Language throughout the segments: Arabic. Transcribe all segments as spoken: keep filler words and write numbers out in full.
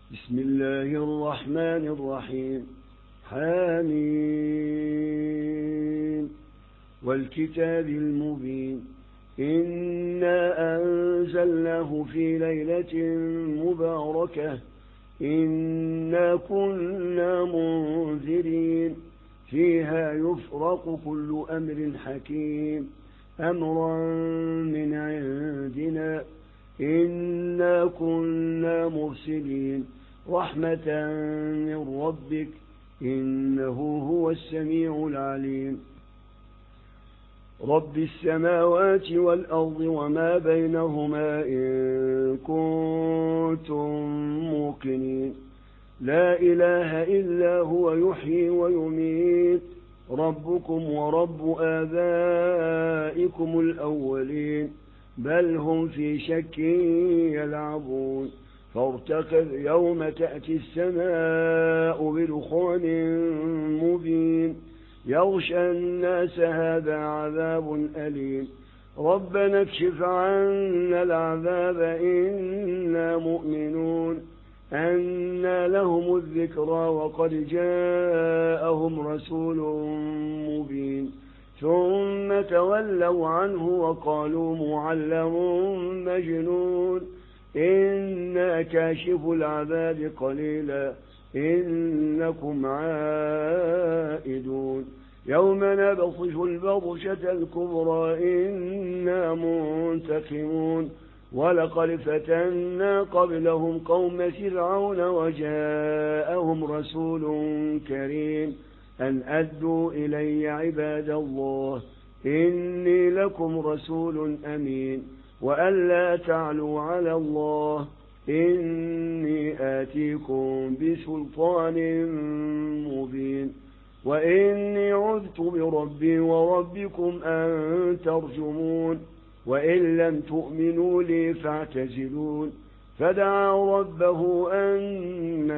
بسم الله الرحمن الرحيم. حميم والكتاب المبين. إنا أنزلناه في ليلة مباركة إنا كنا منذرين فيها يفرق كل أمر حكيم أمرا من عندنا إنا كنا مرسلين رحمة من ربك إنه هو السميع العليم. رب السماوات والأرض وما بينهما إن كنتم موقنين لا إله إلا هو يحيي ويميت ربكم ورب آبائكم الأولين بل هم في شك يلعبون فارتقب يوم تأتي السماء بدخان مبين يغشى الناس هذا عذاب أليم ربنا اكشف عنا العذاب إنا مؤمنون أنى لهم الذكرى وقد جاءهم رسول مبين ثم تولوا عنه وقالوا معلم مجنون إنا كاشف العذاب قليلا إنكم عائدون يوم نبطش البطشة الكبرى إنا منتقمون ولقد فتنا قبلهم قوم فرعون وجاءهم رسول كريم أن أدوا إلي عباد الله إني لكم رسول أمين وأن لا تعلوا على الله إني آتيكم بسلطان مبين وإني عذت بربي وربكم أن ترجمون وإن لم تؤمنوا لي فاعتزلون فدعا ربه أن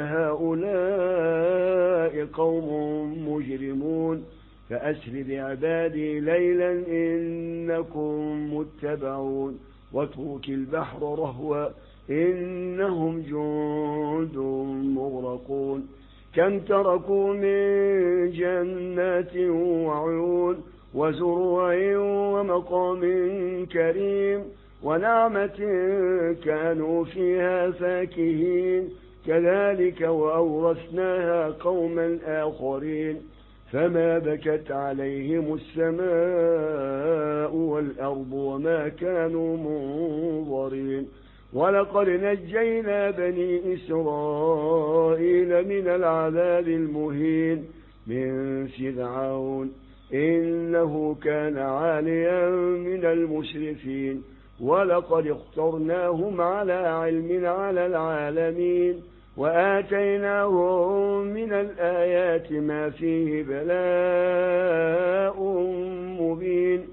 هؤلاء قوم مجرمون فأسر بعبادي ليلا إنكم متبعون واترك البحر رهوا إنهم جند مغرقون كم تركوا من جنات وعيون وزروع ومقام كريم ونعمة كانوا فيها فاكهين كذلك وأورثناها قوما آخرين فما بكت عليهم السماء والأرض وما كانوا منظرين ولقد نجينا بني إسرائيل من العذاب المهين من فرعون إنه كان عاليا من المسرفين ولقد اخترناهم على علم على العالمين وآتيناهم من الآيات ما فيه بلاء مبين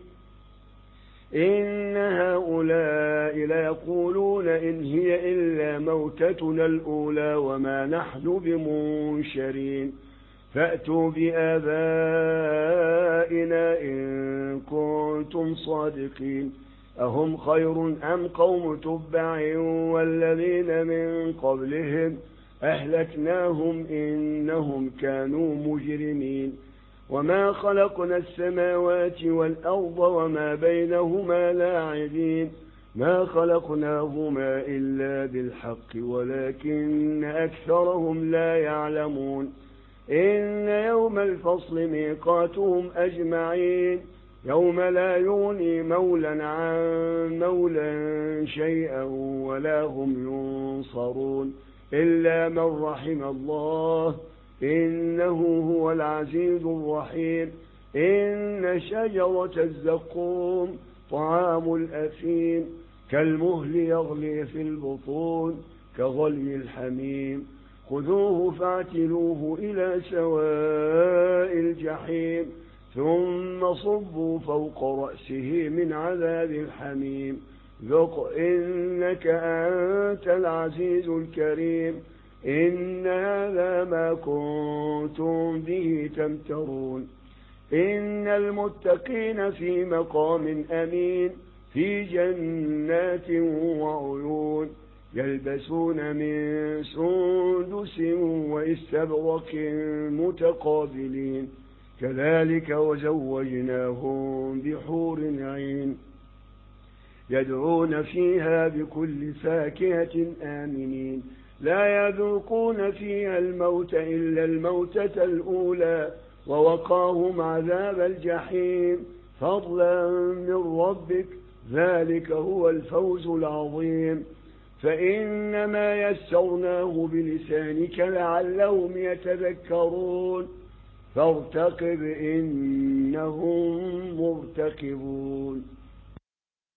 إن هؤلاء ليقولون إن هي إلا موتتنا الأولى وما نحن بمنشرين فأتوا بآبائنا إن كنتم صادقين أهم خير أم قوم تبع والذين من قبلهم أهلكناهم إنهم كانوا مجرمين وما خلقنا السماوات والأرض وما بينهما لاعبين ما خلقناهما إلا بالحق ولكن أكثرهم لا يعلمون إن يوم الفصل ميقاتهم أجمعين يوم لا يغني مولا عن مولا شيئا ولا هم ينصرون إلا من رحم الله إنه هو العزيز الرحيم إن شجرة الزقوم طعام الأثيم كالمهل يغلي في البطون كغلي الحميم خذوه فاعتلوه إلى سواء الجحيم ثم صبوا فوق رأسه من عذاب الحميم ذق إنك أنت العزيز الكريم إن هذا ما كنتم به تمترون إن المتقين في مقام أمين في جنات وعيون يلبسون من سندس واستبرق متقابلين كذلك وزوجناهم بحور عين يدعون فيها بكل فاكهة آمنين لا يذوقون فيها الموت إلا الموتة الأولى ووقاهم عذاب الجحيم فضلا من ربك ذلك هو الفوز العظيم فإنما يسرناه بلسانك لعلهم يتذكرون فارتقب إنهم مرتقبون.